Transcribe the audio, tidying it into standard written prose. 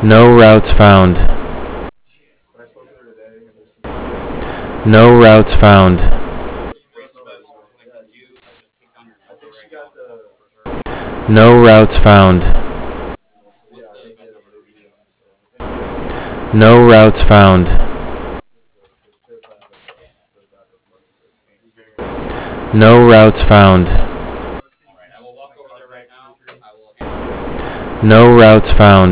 No routes found. No routes found. No routes found. No routes found. No routes found. No routes found.